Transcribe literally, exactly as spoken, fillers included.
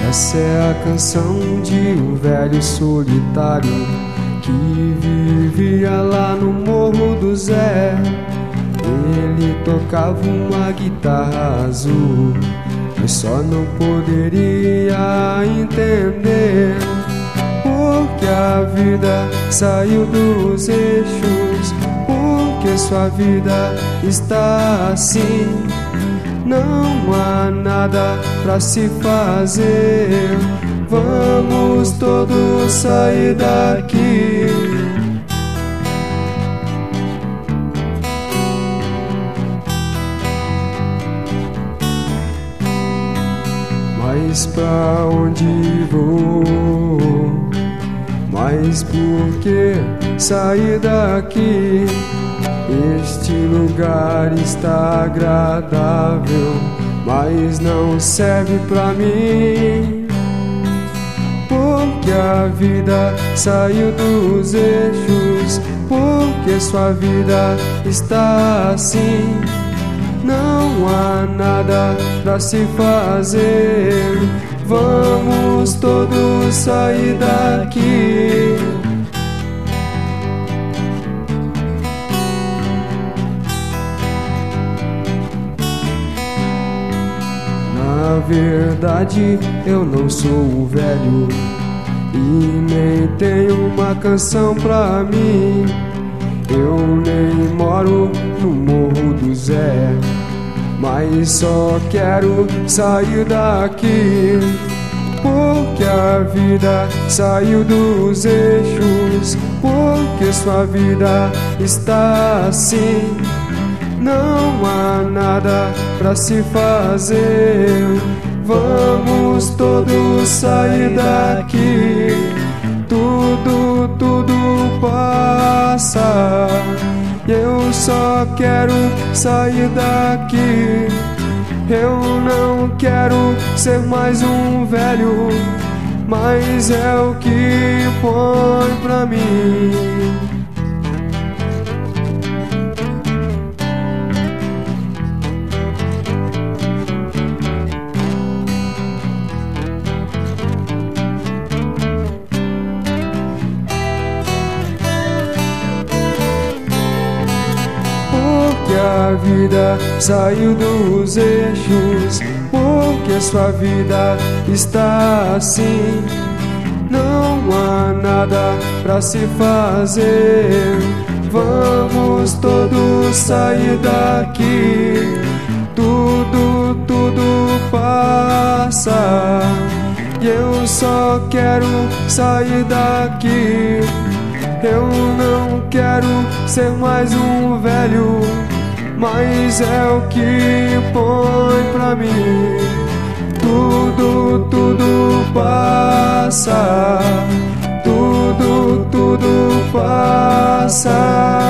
Essa é a canção de um velho solitário que vivia lá no Morro do Zé. Ele tocava uma guitarra azul, mas só não poderia entender porque a vida saiu dos eixos, porque sua vida está assim. Não há nada pra se fazer, vamos todos sair daqui. Mas pra onde vou? Mas por que sair daqui? Este lugar está agradável, mas não serve pra mim. Porque a vida saiu dos eixos, porque sua vida está assim. Não há nada pra se fazer, vamos todos sair daqui. Na verdade eu não sou o velho e nem tenho uma canção pra mim. Eu nem moro no Morro do Zé, mas só quero sair daqui. Porque a vida saiu dos eixos, porque sua vida está assim. Não há nada pra se fazer, vamos todos sair daqui. Tudo, tudo passa, eu só quero sair daqui. Eu não quero ser mais um velho, mas é o que põe pra mim. Porque a vida saiu dos eixos, porque sua vida está assim. Não há nada pra se fazer, vamos todos sair daqui. Tudo, tudo passa, e eu só quero sair daqui. Eu não quero ser mais um velho, mas é o que põe pra mim. Tudo, tudo passa, tudo, tudo passa.